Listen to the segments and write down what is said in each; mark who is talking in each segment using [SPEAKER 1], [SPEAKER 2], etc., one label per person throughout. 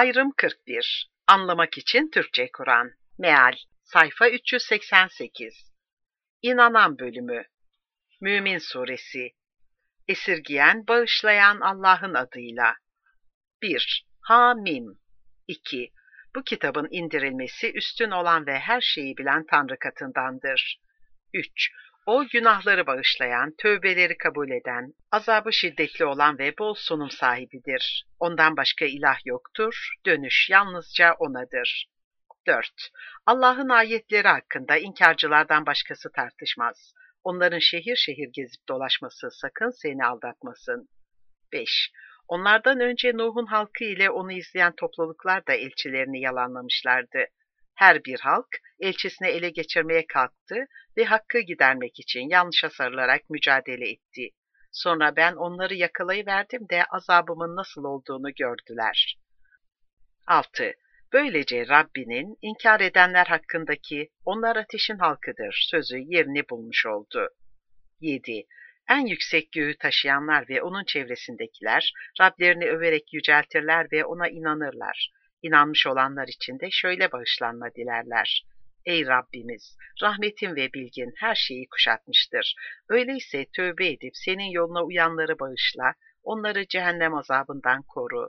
[SPEAKER 1] Ayrım 41. Anlamak için Türkçe Kur'an. Meal. Sayfa 388. İnanan bölümü. Mümin Suresi. Esirgiyen, bağışlayan Allah'ın adıyla. 1. Hamim. 2. Bu kitabın indirilmesi üstün olan ve her şeyi bilen Tanrı katındandır. 3. O günahları bağışlayan, tövbeleri kabul eden, azabı şiddetli olan ve bol sunum sahibidir. Ondan başka ilah yoktur, dönüş yalnızca O'nadır. 4. Allah'ın ayetleri hakkında inkarcılardan başkası tartışmaz. Onların şehir şehir gezip dolaşması sakın seni aldatmasın. 5. Onlardan önce Nuh'un halkı ile onu izleyen topluluklar da elçilerini yalanlamışlardı. Her bir halk elçisini ele geçirmeye kalktı ve hakkı gidermek için yanlışa sarılarak mücadele etti. Sonra ben onları yakalayıverdim de azabımın nasıl olduğunu gördüler. 6. Böylece Rabbinin inkar edenler hakkındaki onlar ateşin halkıdır sözü yerini bulmuş oldu. 7. En yüksek göğü taşıyanlar ve onun çevresindekiler Rablerini överek yüceltirler ve ona inanırlar. İnanmış olanlar için de şöyle bağışlanma dilerler. Ey Rabbimiz, rahmetin ve bilgin her şeyi kuşatmıştır. Öyleyse tövbe edip senin yoluna uyanları bağışla, onları cehennem azabından koru.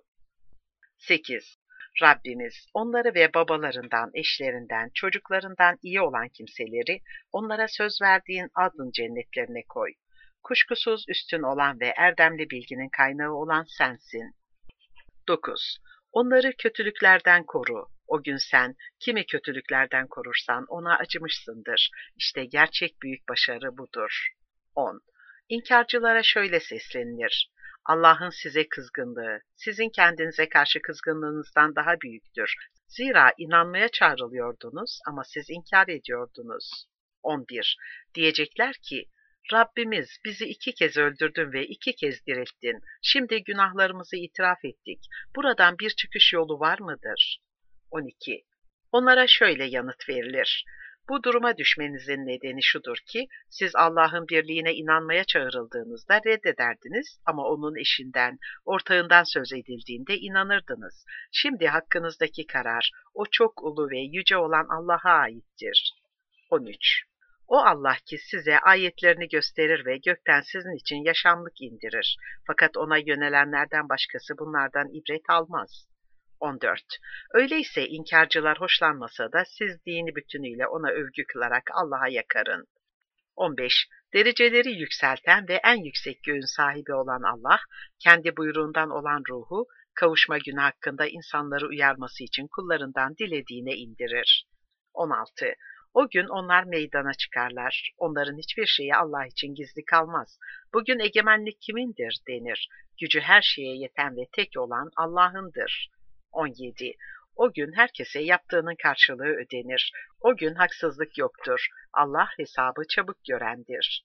[SPEAKER 1] 8. Rabbimiz onları ve babalarından, eşlerinden, çocuklarından iyi olan kimseleri onlara söz verdiğin adın cennetlerine koy. Kuşkusuz üstün olan ve erdemli bilginin kaynağı olan sensin. 9. Onları kötülüklerden koru. O gün sen kimi kötülüklerden korursan ona acımışsındır. İşte gerçek büyük başarı budur. 10. İnkarcılara şöyle seslenilir. Allah'ın size kızgınlığı, sizin kendinize karşı kızgınlığınızdan daha büyüktür. Zira inanmaya çağrılıyordunuz ama siz inkar ediyordunuz. 11. Diyecekler ki, Rabbimiz bizi 2 kez öldürdün ve 2 kez dirilttin. Şimdi günahlarımızı itiraf ettik. Buradan bir çıkış yolu var mıdır? 12. Onlara şöyle yanıt verilir. Bu duruma düşmenizin nedeni şudur ki, siz Allah'ın birliğine inanmaya çağrıldığınızda reddederdiniz ama onun eşinden, ortağından söz edildiğinde inanırdınız. Şimdi hakkınızdaki karar, o çok ulu ve yüce olan Allah'a aittir. 13. O Allah ki size ayetlerini gösterir ve gökten sizin için yaşamlık indirir. Fakat ona yönelenlerden başkası bunlardan ibret almaz. 14. Öyleyse inkarcılar hoşlanmasa da siz dini bütünüyle ona övgü kılarak Allah'a yakarın. 15. Dereceleri yükselten ve en yüksek göğün sahibi olan Allah, kendi buyruğundan olan ruhu, kavuşma günü hakkında insanları uyarması için kullarından dilediğine indirir. 16. O gün onlar meydana çıkarlar. Onların hiçbir şeyi Allah için gizli kalmaz. Bugün egemenlik kimindir denir. Gücü her şeye yeten ve tek olan Allah'ındır. 17. O gün herkese yaptığının karşılığı ödenir. O gün haksızlık yoktur. Allah hesabı çabuk görendir.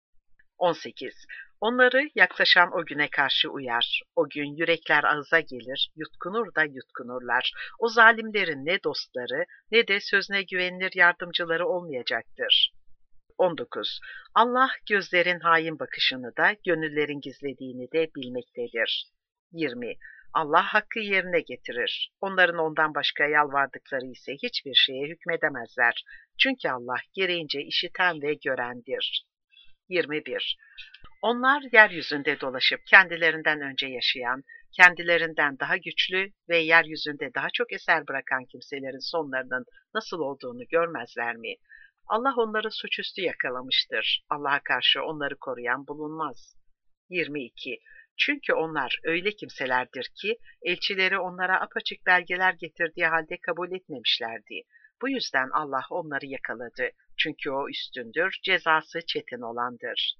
[SPEAKER 1] 18. Onları yaklaşan o güne karşı uyar. O gün yürekler ağıza gelir, yutkunur da yutkunurlar. O zalimlerin ne dostları ne de sözüne güvenilir yardımcıları olmayacaktır. 19. Allah gözlerin hain bakışını da, gönüllerin gizlediğini de bilmektedir. 20. Allah hakkı yerine getirir. Onların ondan başka yalvardıkları ise hiçbir şeye hükmedemezler. Çünkü Allah gereğince işiten ve görendir. 21. Onlar yeryüzünde dolaşıp kendilerinden önce yaşayan, kendilerinden daha güçlü ve yeryüzünde daha çok eser bırakan kimselerin sonlarının nasıl olduğunu görmezler mi? Allah onları suçüstü yakalamıştır. Allah'a karşı onları koruyan bulunmaz. 22. Çünkü onlar öyle kimselerdir ki elçileri onlara apaçık belgeler getirdiği halde kabul etmemişlerdi. Bu yüzden Allah onları yakaladı. Çünkü o üstündür, cezası çetin olandır.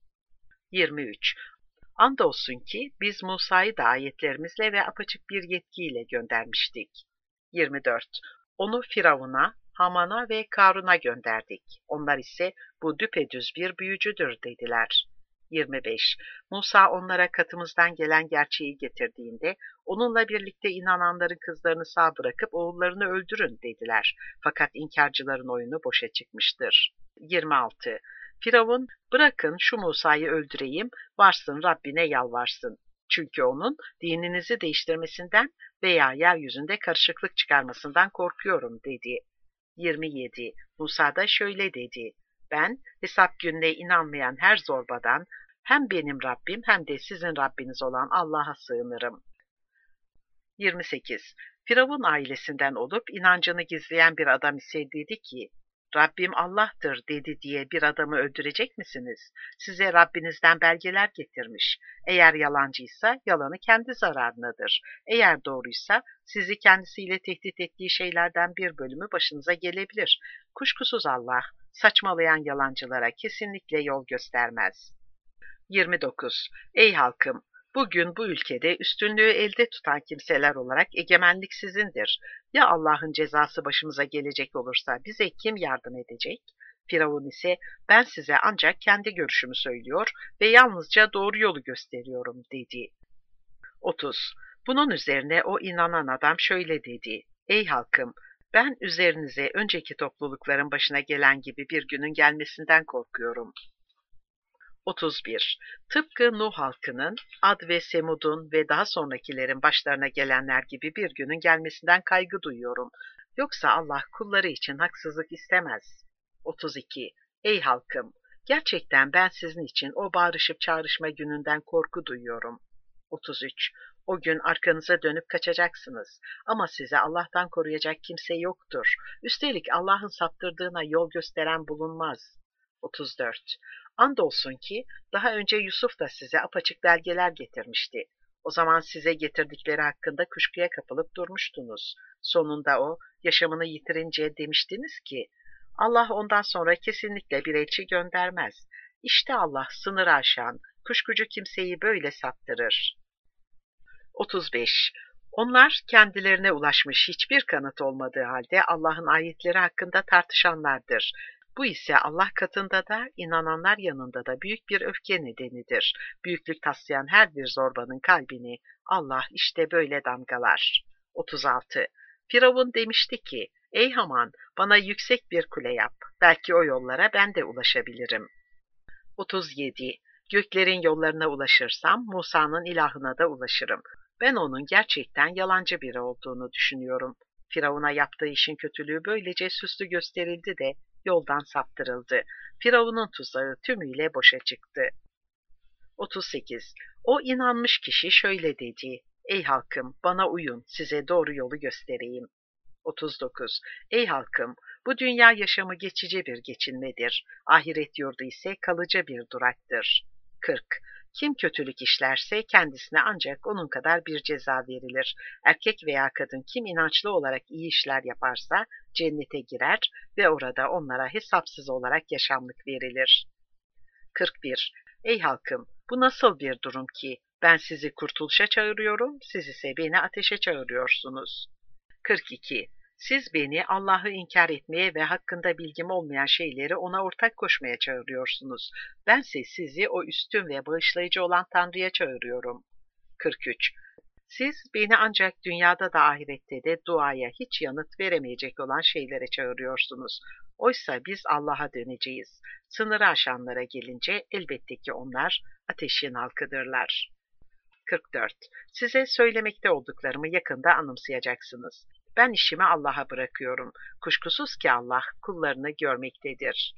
[SPEAKER 1] 23. Andolsun ki biz Musa'yı da ayetlerimizle ve apaçık bir yetkiyle göndermiştik. 24. Onu Firavun'a, Haman'a ve Karun'a gönderdik. Onlar ise bu düpedüz bir büyücüdür dediler. 25. Musa onlara katımızdan gelen gerçeği getirdiğinde onunla birlikte inananların kızlarını sağ bırakıp oğullarını öldürün dediler. Fakat inkarcıların oyunu boşa çıkmıştır. 26. Firavun, bırakın şu Musa'yı öldüreyim, varsın Rabbine yalvarsın. Çünkü onun dininizi değiştirmesinden veya yeryüzünde karışıklık çıkarmasından korkuyorum dedi. 27. Musa da şöyle dedi. Ben hesap gününe inanmayan her zorbadan hem benim Rabbim hem de sizin Rabbiniz olan Allah'a sığınırım. 28. Firavun ailesinden olup inancını gizleyen bir adam ise dedi ki, Rabbim Allah'tır dedi diye bir adamı öldürecek misiniz? Size Rabbinizden belgeler getirmiş. Eğer yalancıysa yalanı kendi zararınadır. Eğer doğruysa sizi kendisiyle tehdit ettiği şeylerden bir bölümü başınıza gelebilir. Kuşkusuz Allah, saçmalayan yalancılara kesinlikle yol göstermez. 29. Ey halkım! Bugün bu ülkede üstünlüğü elde tutan kimseler olarak egemenlik sizindir. Ya Allah'ın cezası başımıza gelecek olursa bize kim yardım edecek? Firavun ise ben size ancak kendi görüşümü söylüyor ve yalnızca doğru yolu gösteriyorum dedi. 30. Bunun üzerine o inanan adam şöyle dedi. Ey halkım! Ben üzerinize önceki toplulukların başına gelen gibi bir günün gelmesinden korkuyorum. 31. Tıpkı Nuh halkının, Ad ve Semud'un ve daha sonrakilerin başlarına gelenler gibi bir günün gelmesinden kaygı duyuyorum. Yoksa Allah kulları için haksızlık istemez. 32. Ey halkım! Gerçekten ben sizin için o bağırışıp çağrışma gününden korku duyuyorum. 33. O gün arkanıza dönüp kaçacaksınız. Ama size Allah'tan koruyacak kimse yoktur. Üstelik Allah'ın saptırdığına yol gösteren bulunmaz. 34. Andolsun ki daha önce Yusuf da size apaçık belgeler getirmişti. O zaman size getirdikleri hakkında kuşkuya kapılıp durmuştunuz. Sonunda o, yaşamını yitirince demiştiniz ki, Allah ondan sonra kesinlikle bir elçi göndermez. İşte Allah sınırı aşan, kuşkucu kimseyi böyle saptırır. 35. Onlar kendilerine ulaşmış hiçbir kanıt olmadığı halde Allah'ın ayetleri hakkında tartışanlardır. Bu ise Allah katında da inananlar yanında da büyük bir öfke nedenidir. Büyüklük taslayan her bir zorbanın kalbini Allah işte böyle damgalar. 36. Firavun demişti ki, ey Haman bana yüksek bir kule yap, belki o yollara ben de ulaşabilirim. 37. Göklerin yollarına ulaşırsam Musa'nın ilahına da ulaşırım. Ben onun gerçekten yalancı biri olduğunu düşünüyorum. Firavun'a yaptığı işin kötülüğü böylece süslü gösterildi de yoldan saptırıldı. Firavun'un tuzağı tümüyle boşa çıktı. 38. O inanmış kişi şöyle dedi. Ey halkım bana uyun, size doğru yolu göstereyim. 39. Ey halkım, bu dünya yaşamı geçici bir geçinmedir. Ahiret yurdu ise kalıcı bir duraktır. 40. Kim kötülük işlerse kendisine ancak onun kadar bir ceza verilir. Erkek veya kadın kim inançlı olarak iyi işler yaparsa cennete girer ve orada onlara hesapsız olarak yaşamlık verilir. 41. Ey halkım, bu nasıl bir durum ki ben sizi kurtuluşa çağırıyorum, siz ise beni ateşe çağırıyorsunuz. 42. Siz beni Allah'ı inkar etmeye ve hakkında bilgim olmayan şeyleri ona ortak koşmaya çağırıyorsunuz. Bense sizi o üstün ve bağışlayıcı olan Tanrı'ya çağırıyorum. 43. Siz beni ancak dünyada da ahirette de duaya hiç yanıt veremeyecek olan şeylere çağırıyorsunuz. Oysa biz Allah'a döneceğiz. Sınırı aşanlara gelince elbette ki onlar ateşin halkıdırlar. 44. Size söylemekte olduklarımı yakında anımsayacaksınız. Ben işimi Allah'a bırakıyorum. Kuşkusuz ki Allah kullarını görmektedir.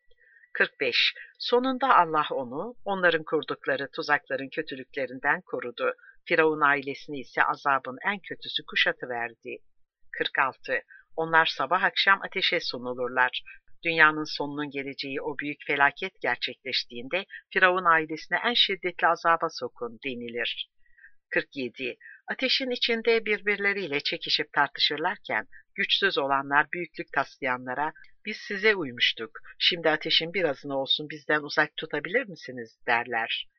[SPEAKER 1] 45. Sonunda Allah onu, onların kurdukları tuzakların kötülüklerinden korudu. Firavun ailesini ise azabın en kötüsü kuşatıverdi. 46. Onlar sabah akşam ateşe sunulurlar. Dünyanın sonunun geleceği o büyük felaket gerçekleştiğinde Firavun ailesine en şiddetli azaba sokun denilir. 47. Ateşin içinde birbirleriyle çekişip tartışırlarken güçsüz olanlar büyüklük taslayanlara biz size uymuştuk, şimdi ateşin birazını olsun bizden uzak tutabilir misiniz derler.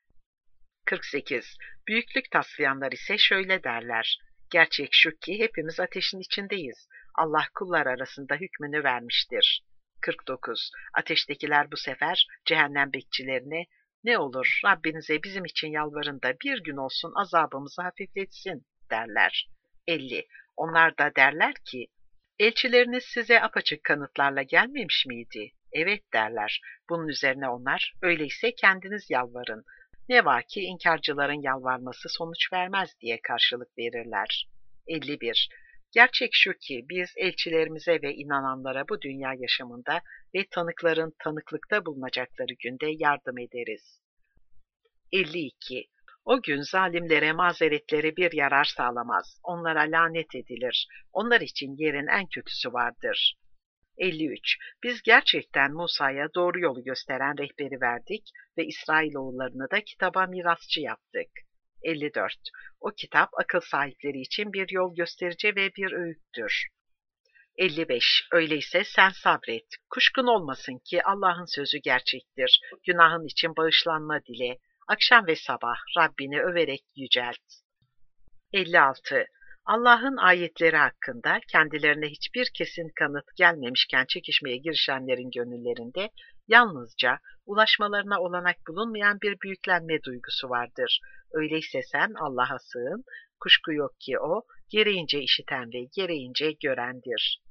[SPEAKER 1] 48. Büyüklük taslayanlar ise şöyle derler. Gerçek şu ki hepimiz ateşin içindeyiz. Allah kullar arasında hükmünü vermiştir. 49. Ateştekiler bu sefer cehennem bekçilerine ne olur Rabbinize bizim için yalvarın da bir gün olsun azabımızı hafifletsin derler. 50. Onlar da derler ki elçileriniz size apaçık kanıtlarla gelmemiş miydi? Evet derler. Bunun üzerine onlar öyleyse kendiniz yalvarın. Ne var ki inkarcıların yalvarması sonuç vermez diye karşılık verirler. 51. Gerçek şu ki biz elçilerimize ve inananlara bu dünya yaşamında ve tanıkların tanıklıkta bulunacakları günde yardım ederiz. 52. O gün zalimlere mazeretleri bir yarar sağlamaz. Onlara lanet edilir. Onlar için yerin en kötüsü vardır. 53. Biz gerçekten Musa'ya doğru yolu gösteren rehberi verdik ve İsrailoğullarını da kitaba mirasçı yaptık. 54. O kitap akıl sahipleri için bir yol gösterici ve bir öğüttür. 55. Öyleyse sen sabret. Kuşkun olmasın ki Allah'ın sözü gerçektir. Günahın için bağışlanma dile. Akşam ve sabah Rabbini överek yücelt. 56. Allah'ın ayetleri hakkında kendilerine hiçbir kesin kanıt gelmemişken çekişmeye girişenlerin gönüllerinde yalnızca ulaşmalarına olanak bulunmayan bir büyüklenme duygusu vardır. Öyleyse sen Allah'a sığın, kuşku yok ki O, gereğince işiten ve gereğince görendir.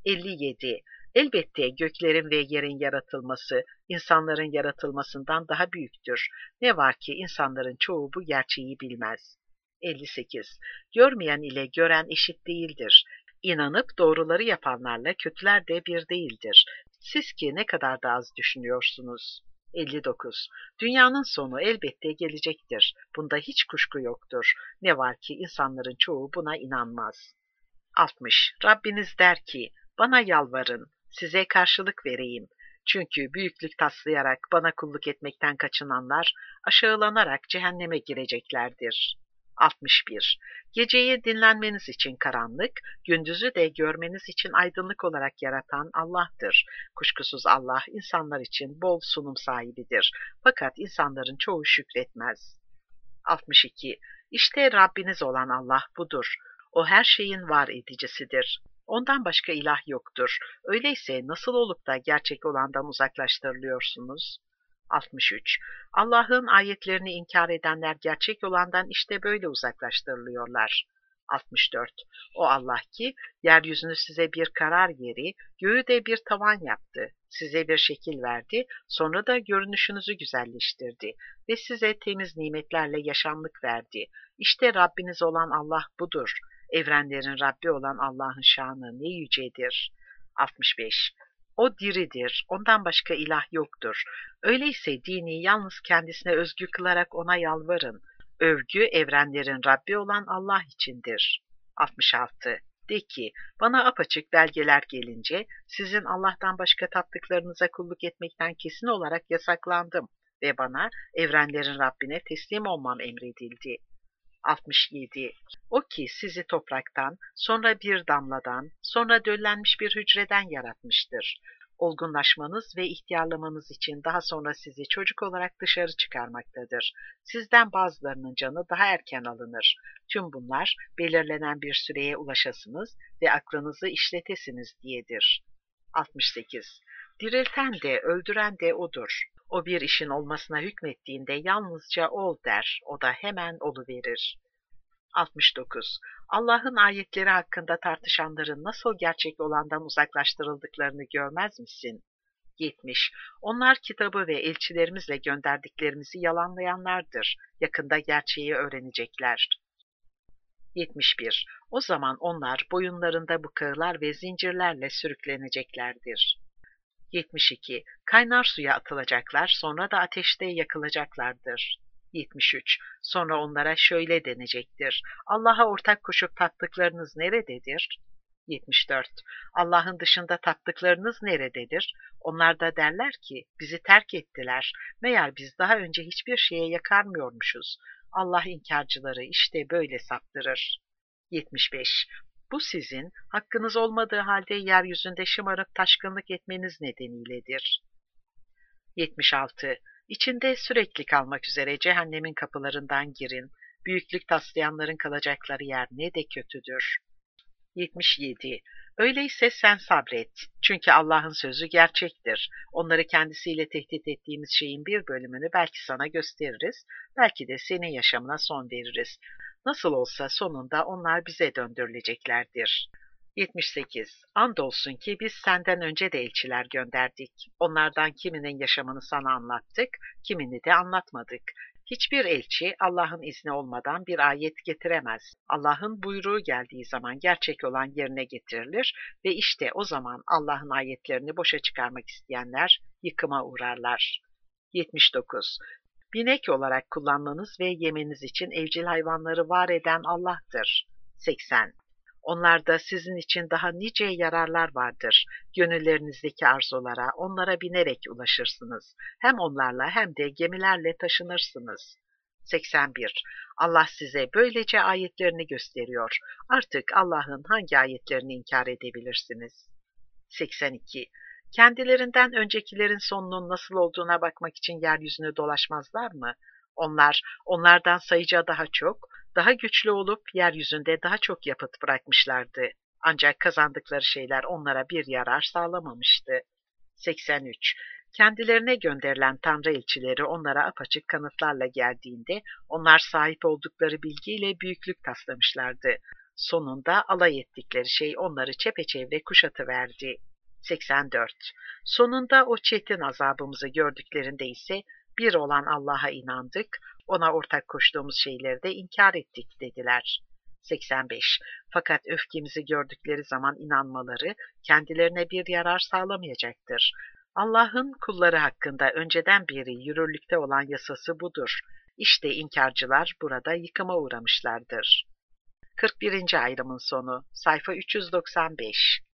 [SPEAKER 1] 57. Elbette göklerin ve yerin yaratılması, insanların yaratılmasından daha büyüktür. Ne var ki insanların çoğu bu gerçeği bilmez. 58. Görmeyen ile gören eşit değildir. İnanıp doğruları yapanlarla kötüler de bir değildir. Siz ki ne kadar da az düşünüyorsunuz. 59. Dünyanın sonu elbette gelecektir. Bunda hiç kuşku yoktur. Ne var ki insanların çoğu buna inanmaz. 60. Rabbiniz der ki, bana yalvarın, size karşılık vereyim. Çünkü büyüklük taslayarak bana kulluk etmekten kaçınanlar aşağılanarak cehenneme gireceklerdir. 61. Geceyi dinlenmeniz için karanlık, gündüzü de görmeniz için aydınlık olarak yaratan Allah'tır. Kuşkusuz Allah insanlar için bol sunum sahibidir. Fakat insanların çoğu şükretmez. 62. İşte Rabbiniz olan Allah budur. O her şeyin var edicisidir. Ondan başka ilah yoktur. Öyleyse nasıl olup da gerçek olandan uzaklaştırılıyorsunuz? 63. Allah'ın ayetlerini inkar edenler gerçek olandan işte böyle uzaklaştırılıyorlar. 64. O Allah ki yeryüzünü size bir karar yeri, göğü de bir tavan yaptı. Size bir şekil verdi, sonra da görünüşünüzü güzelleştirdi ve size temiz nimetlerle yaşamlık verdi. İşte Rabbiniz olan Allah budur. Evrenlerin Rabbi olan Allah'ın şanı ne yücedir. 65. O diridir, ondan başka ilah yoktur. Öyleyse dini yalnız kendisine özgü kılarak ona yalvarın. Övgü evrenlerin Rabbi olan Allah içindir. 66. De ki, bana apaçık belgeler gelince sizin Allah'tan başka taptıklarınıza kulluk etmekten kesin olarak yasaklandım ve bana evrenlerin Rabbine teslim olmam emredildi. 67. O ki sizi topraktan, sonra bir damladan, sonra döllenmiş bir hücreden yaratmıştır. Olgunlaşmanız ve ihtiyarlamanız için daha sonra sizi çocuk olarak dışarı çıkarmaktadır. Sizden bazılarının canı daha erken alınır. Tüm bunlar belirlenen bir süreye ulaşasınız ve aklınızı işletesiniz diyedir. 68. Dirilten de öldüren de O'dur. O bir işin olmasına hükmettiğinde yalnızca ol der, o da hemen oluverir. 69. Allah'ın ayetleri hakkında tartışanların nasıl gerçek olandan uzaklaştırıldıklarını görmez misin? 70. Onlar kitabı ve elçilerimizle gönderdiklerimizi yalanlayanlardır. Yakında gerçeği öğrenecekler. 71. O zaman onlar boyunlarında bukağılar ve zincirlerle sürükleneceklerdir. 72. Kaynar suya atılacaklar, sonra da ateşte yakılacaklardır. 73. Sonra onlara şöyle denecektir: Allah'a ortak koşup taptıklarınız nerededir? 74. Allah'ın dışında taptıklarınız nerededir? Onlar da derler ki, bizi terk ettiler. Meğer biz daha önce hiçbir şeye yakarmıyormuşuz. Allah inkarcıları işte böyle saptırır. 75. Bu sizin, hakkınız olmadığı halde yeryüzünde şımarıp taşkınlık etmeniz nedeniyledir. 76. İçinde sürekli kalmak üzere cehennemin kapılarından girin. Büyüklük taslayanların kalacakları yer ne de kötüdür. 77. Öyleyse sen sabret. Çünkü Allah'ın sözü gerçektir. Onları kendisiyle tehdit ettiğimiz şeyin bir bölümünü belki sana gösteririz, belki de senin yaşamına son veririz. Nasıl olsa sonunda onlar bize döndürüleceklerdir. 78. Andolsun ki biz senden önce de elçiler gönderdik. Onlardan kiminin yaşamını sana anlattık, kimini de anlatmadık. Hiçbir elçi Allah'ın izni olmadan bir ayet getiremez. Allah'ın buyruğu geldiği zaman gerçek olan yerine getirilir ve işte o zaman Allah'ın ayetlerini boşa çıkarmak isteyenler yıkıma uğrarlar. 79. Binek olarak kullanmanız ve yemeniz için evcil hayvanları var eden Allah'tır. 80. Onlarda sizin için daha nice yararlar vardır. Gönüllerinizdeki arzulara, onlara binerek ulaşırsınız. Hem onlarla hem de gemilerle taşınırsınız. 81. Allah size böylece ayetlerini gösteriyor. Artık Allah'ın hangi ayetlerini inkar edebilirsiniz? 82. Kendilerinden öncekilerin sonunun nasıl olduğuna bakmak için yeryüzünü dolaşmazlar mı? Onlardan sayıca daha çok, daha güçlü olup yeryüzünde daha çok yapıt bırakmışlardı. Ancak kazandıkları şeyler onlara bir yarar sağlamamıştı. 83. Kendilerine gönderilen Tanrı elçileri onlara apaçık kanıtlarla geldiğinde onlar sahip oldukları bilgiyle büyüklük taslamışlardı. Sonunda alay ettikleri şey onları çepeçevre kuşatıverdi. 84. Sonunda o çetin azabımızı gördüklerinde ise bir olan Allah'a inandık, ona ortak koştuğumuz şeyleri de inkar ettik dediler. 85. Fakat öfkemizi gördükleri zaman inanmaları kendilerine bir yarar sağlamayacaktır. Allah'ın kulları hakkında önceden beri yürürlükte olan yasası budur. İşte inkarcılar burada yıkıma uğramışlardır. 41. ayrımın sonu, sayfa 395.